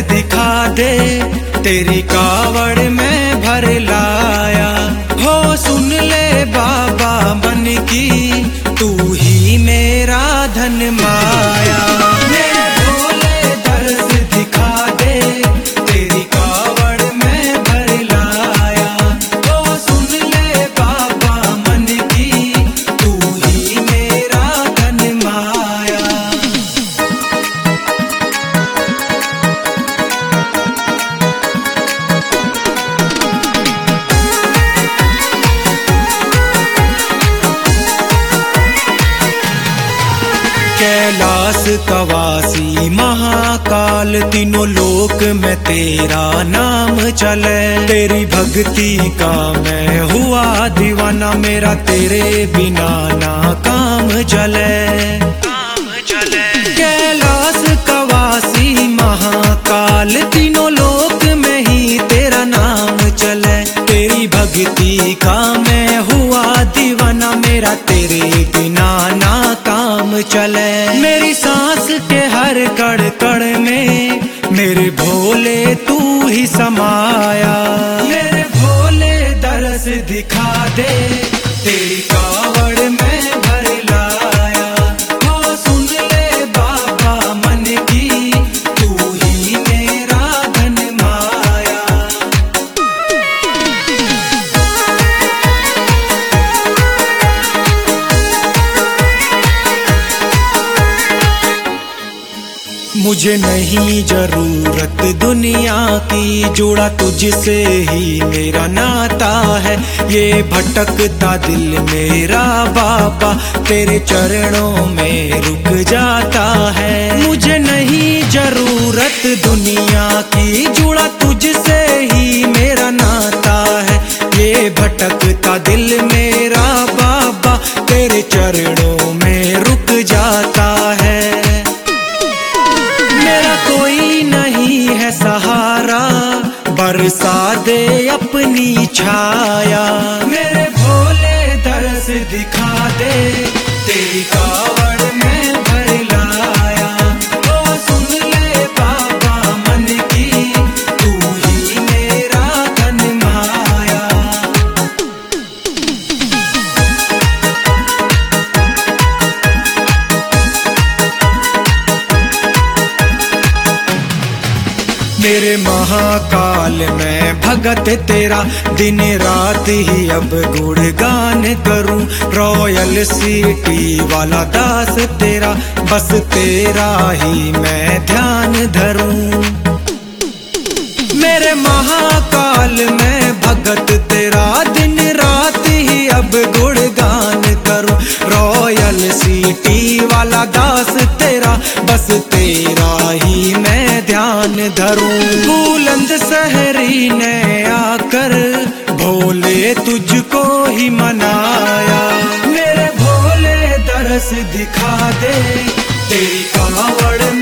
दिखा दे, तेरी कावड़ में भर लाया। हो सुन ले बाबा मन की, तू ही मेरा धन माया। मेरे भोले दर्द दिखा दे, तेरी कावड़ में भर लाया। हो सुन ले बाबा मन की, तू ही मेरा धन माया। कैलाश कवासी महाकाल, तीनों लोक में तेरा नाम चले। तेरी भक्ति का मैं हुआ दीवाना, मेरा तेरे बिना ना काम चले। कैलाश कवासी महाकाल, तीनों लोक में ही तेरा नाम चले। तेरी भक्ति का मैं हुआ दीवाना, मेरा तेरे बिना ना काम चले। मेरी सांस के हर कण कण में मेरे भोले तू ही समाया। मेरे भोले दर्श दिखा दे, तेरी कावड़ में भर लाया। हो सुन ले बाबा मन की, तू ही मेरा धन माया। मुझे नहीं जरूरत दुनिया की, जुड़ा तुझसे ही मेरा नाता है। ये भटकता दिल मेरा बाबा, तेरे चरणों में रुक जाता है। मुझे नहीं जरूरत दुनिया की, जुड़ा तुझसे ही मेरा नाता है। ये भटकता दिल मेरा बाबा, तेरे चरणों में रुक जाता है। मेरा कोई नहीं है सहारा, बरसा दे अपनी छाया। मेरे भोले दर्श दिखा दे, तेरी कावड़ में भर लाया। ओ सुन ले बाबा मन की, तू ही मेरा धन माया। मेरे महाकाल में भगत तेरा, दिन रात ही अब गुणगान करूं। रॉयल सिटी वाला दास तेरा, बस तेरा ही मैं ध्यान धरूं। मेरे महाकाल में भगत तेरा, दिन रात ही अब गुणगान करूं। रॉयल सिटी वाला दास तेरा, बस तेरा ही मैं ध्यान धरूं। बुलंद शहरी ने आकर भोले तुझको ही मनाया। मेरे भोले दर्श दिखा दे, तेरी कावड़